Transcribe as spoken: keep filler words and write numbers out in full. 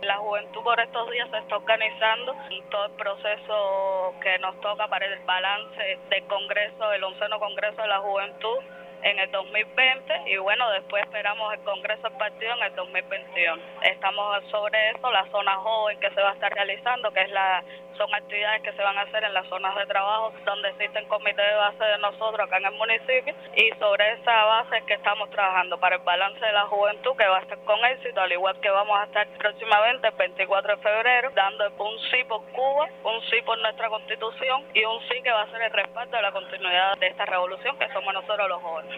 La juventud por estos días se está organizando en todo el proceso que nos toca para el balance del Congreso, el onceno Congreso de la Juventud en el dos mil veinte y bueno, después esperamos el Congreso del Partido en el dos mil veintiuno. Estamos sobre eso, la zona joven que se va a estar realizando, que es la son actividades que se van a hacer en las zonas de trabajo donde existen comités de base de nosotros acá en el municipio y sobre esa base es que estamos trabajando para el balance de la juventud que va a estar con éxito, al igual que vamos a estar próximamente el veinticuatro de febrero dando un sí por Cuba, un sí por nuestra Constitución y un sí que va a ser el respaldo de la continuidad de esta revolución que somos nosotros los jóvenes.